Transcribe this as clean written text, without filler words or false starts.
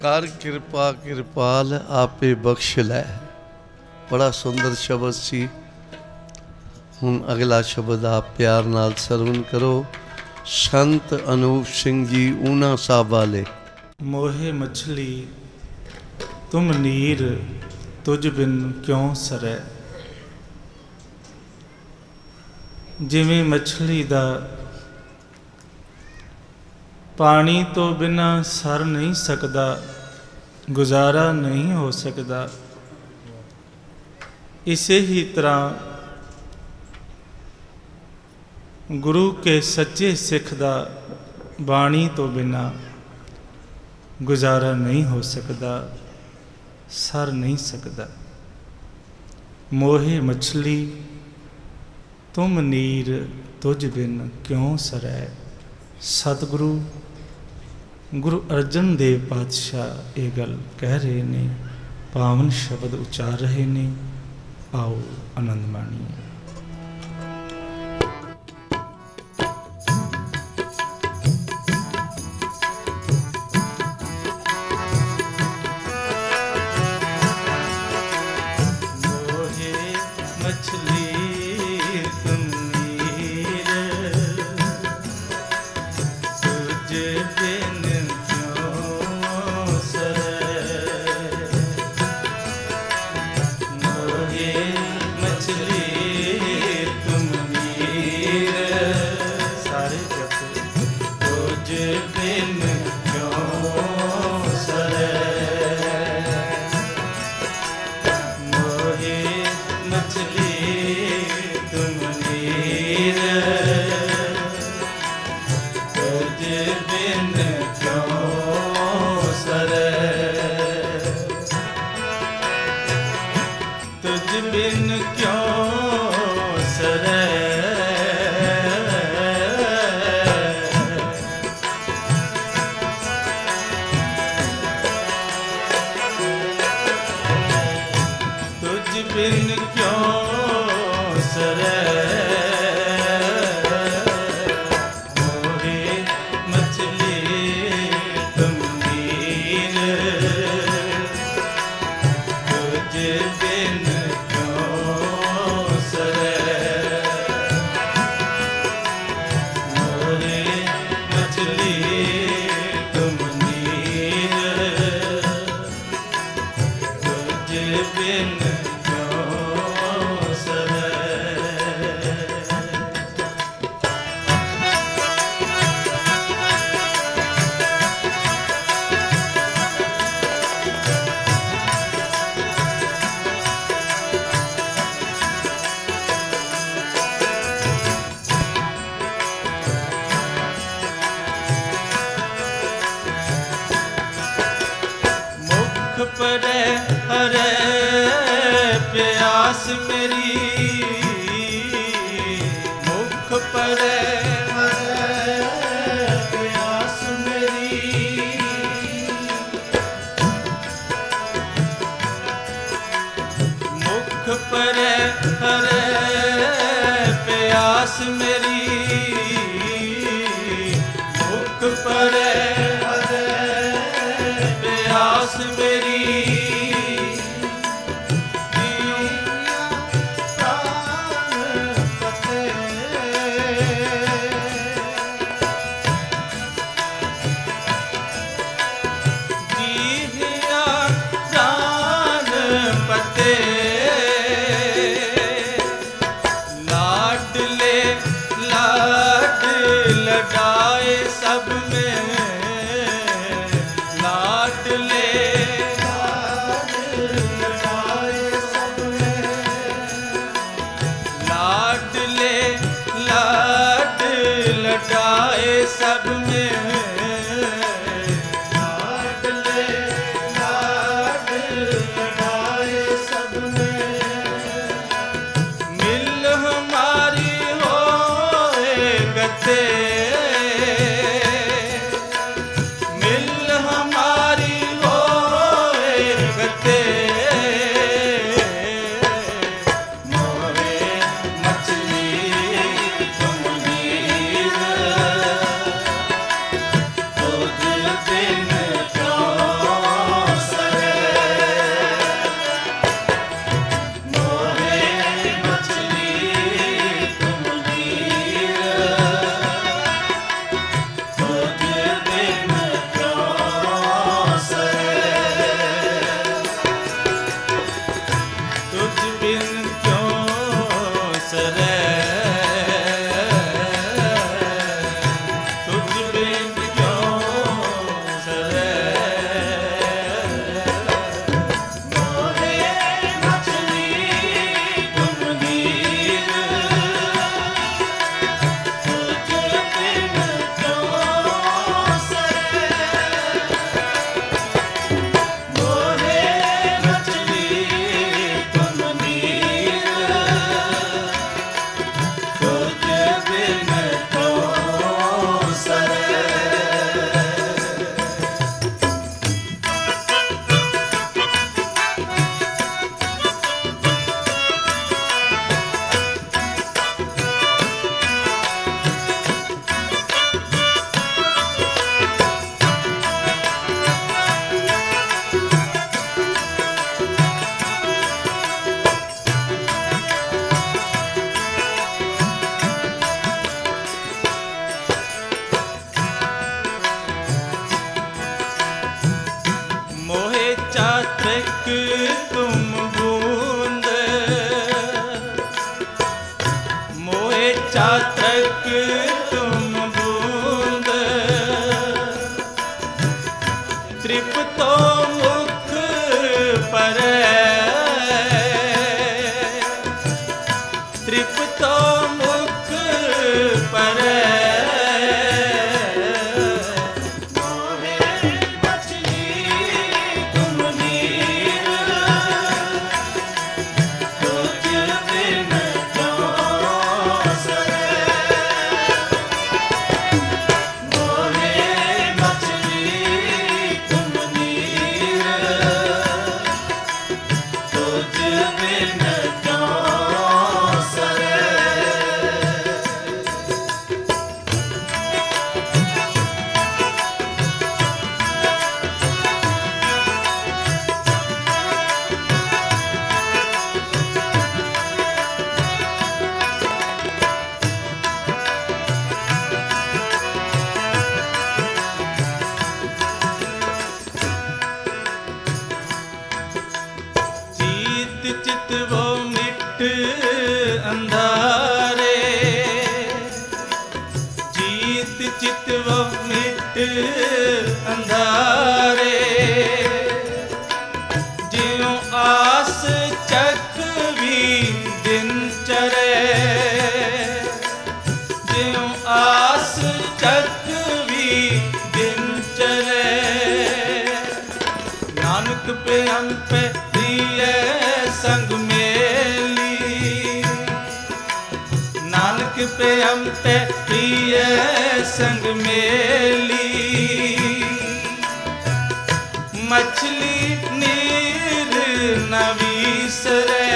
कर कृपा कृपाल आपे बख्श लै। बड़ा सुंदर शब्द सी। हुण अगला शब्द आप प्यार नाल सरवण करो। संत अनूप सिंह जी ऊना साहब वाले। मोहे मछली तुम नीर तुझ बिन क्यों सरै। जिवें मछली दा पानी तो बिना सर नहीं सकता, गुजारा नहीं हो सकता, इसे ही तरह गुरु के सच्चे सिख दा बाणी तो बिना गुजारा नहीं हो सकता, सर नहीं सकता। मोहे मछली तुम नीर तुझ बिन क्यों सरै। सतगुरु गुरु अर्जन देव पातशाह ये गल कह रहे ने, पावन शब्द उचार रहे ने। आओ आनंद माणिए। मुख परै तृप्तो मुख परै चितवो मिट अंधारे जीत चितवो मिट अंधारे ज्यों आस चकवी दिन चरे ज्यों आस चकवी दिन चरे नानक पे हम पे संग मेली नानक पे हम पे प्रिय संग मेली मछली नीर न विसरे